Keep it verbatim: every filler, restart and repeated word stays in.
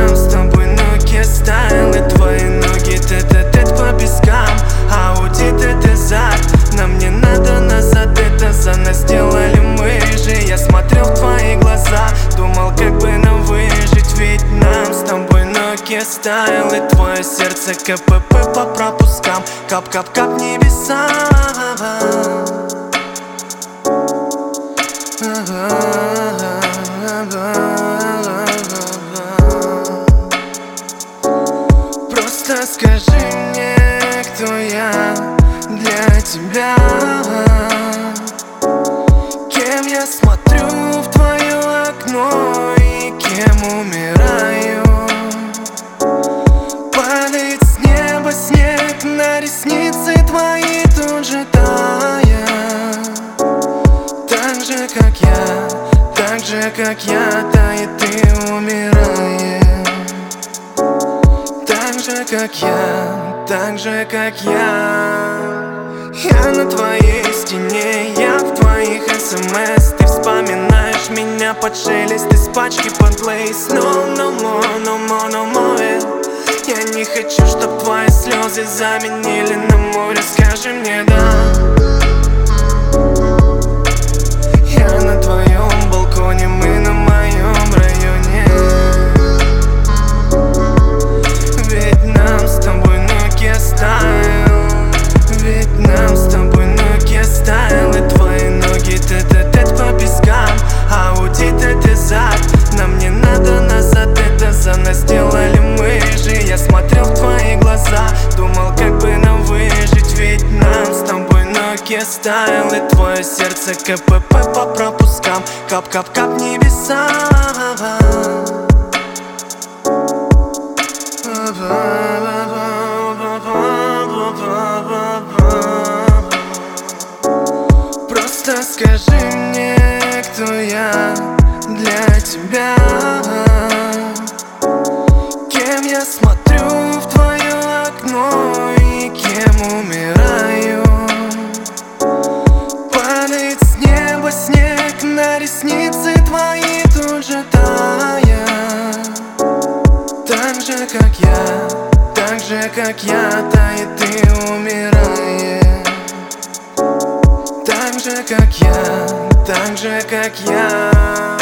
нам с тобой ноги стайл, и твои ноги тет-а-тет по пескам. Ауди это зад, нам не надо назад, это за нас сделали мы же. Я смотрел в твои глаза, думал, как бы нам выжить, ведь нам с тобой ноги стайл, и твое сердце КПП по пропускам. Кап-кап-кап небеса. Просто скажи мне, кто я для тебя. Кем я смотрю в твое окно и кем умираю. Падает с неба снег на ресницы твои, тут же тая. Так же, как я, так же, как я, тает и умирает. Так же, как я, так же, как я. Я на твоей стене, я в твоих смс. Ты вспоминаешь меня под шелест из пачки под лейс. No, no more, no more, no more. Я не хочу, чтоб твои слезы заменили на море. Скажи мне да. Я на твоем балконе, мы на моем районе. Ведь нам с тобой ноги стайл, ведь нам с тобой ноги стайл, и твои ноги тет-а-тет по пескам. Ауди это зад, нам не надо назад, это за нас сделали мы же. Я смотрел в твои глаза, думал, как бы нам выжить, ведь нам с тобой ноги стайл, и твое сердце КПП по пропускам. Кап-кап-кап небеса. Просто скажи мне, кто я для тебя. Кем я смотрю в твое окно и кем умираю. Падает с неба снег на ресницы твои, тут же тая. Так же, как я, так же, как я, тает и умирает. Так же, как я, так же, как я.